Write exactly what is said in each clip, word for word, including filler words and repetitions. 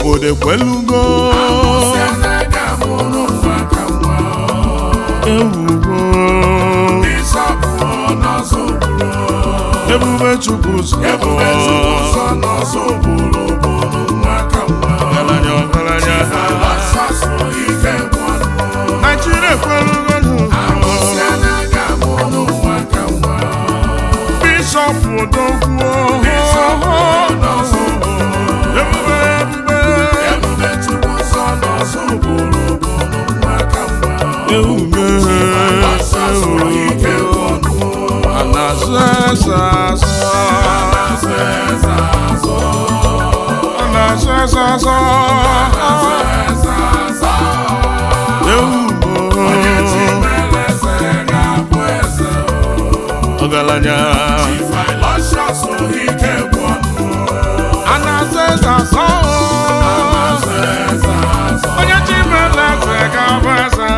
obodo ekwelugo ewugo ebube Chukwu ụzọ ọgaranya ọgaranya Nigeria ekwelugo Bishop Odogwu ebube ebube ebube Chukwu ụzọ ewugo Anazezazo Anazezazo Ogalanya Anazezazo Onye chimeleze ga-abụeze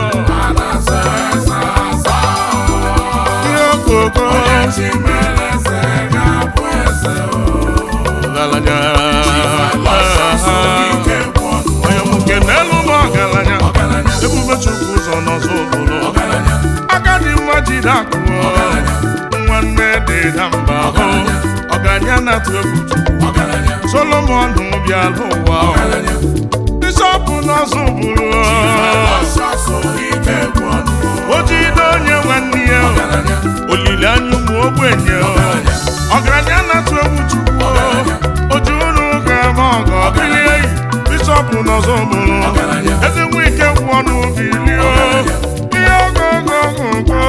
Yokoko Ogalanya Onye muke n'elu n'ọgaranya ebube Chukwu ụzọ n'ọzọ obodo agadi nwa jide akụ nwanne dị na mba ọgaranya na-atụ egwu Chukwu Solomon bịara ụwa Bishop n'ọzọ obodo o jide onye nwanne ya olileanya ụmụ ogbenye ọgaranya na-atụ egwu Chukwu oju unu ga-eme ọgọ bilie Bishop n'ọzọ obodo eze nwe ike gwụ ọnụ bilie ihe ogogogogo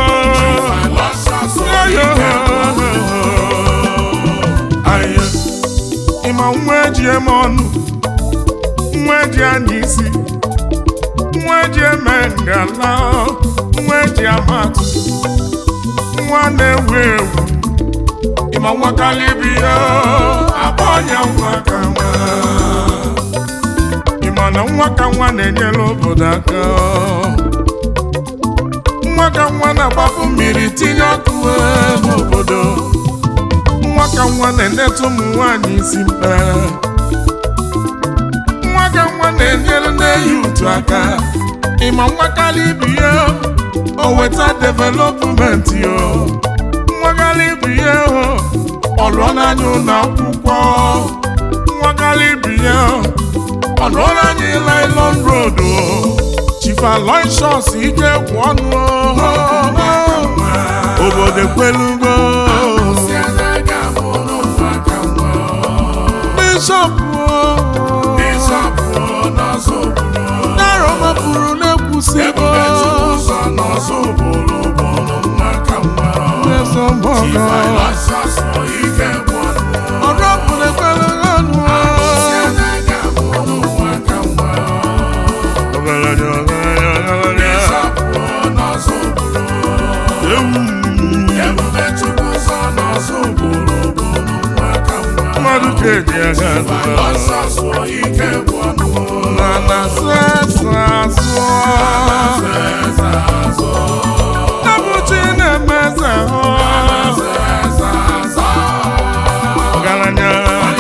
ịma nwa eji eme ọnụ nwa eji anya isi nwa eji eme ngala nwa eji amatụ nwa na-ewu ewu ịma nwa kalibia akpa ọnya nwa ka nwa ịma na nwa ka nwa na-enyere obodo aka nwa ka nwa na-agbapụ mmiri tinye ọkụ n'obodo nwa ka nwa na-enetu ụmụ nwaanyị isi mkpe nwa ka nwa na-enyere na-eyi utu aka ịma nwa kalibia o weta development yo nwa kalibia ọ lụọ n'anya ụlọ akwụkwọ nwa kalibia ọ lụọ n'anya Island Road Chief Aloysius ike gwụ ọnụ obodo ekwelugo Bishop Naroma pụrụ na-ekwusigo ọrụ ọbụla ekwelugo ọnụ mmadụ ga-eji aga na na-asụ nabuchi na-emeze ọgaranya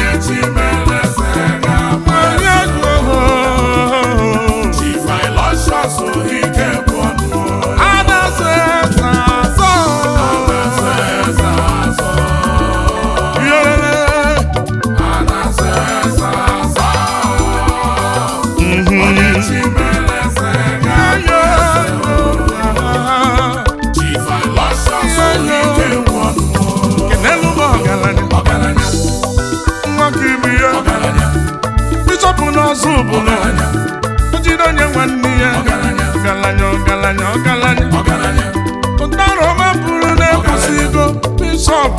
o jide onye nwanne ya ọgaranya ọgaranya ọgaranya Naroma pụrụ na-ekwusigo Bishop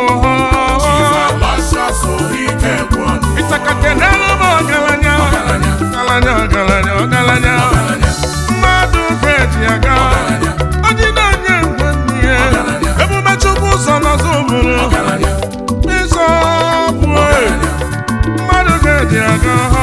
ịtakake n'elu m ọgaranya ọgaranya ọgaranya ọgaranya mmadụ ga-eji aga o jide onye nwanne ya ebube Chukwu ụzọ n'ọzọ obodo Bishop mmadụ ga-eji aga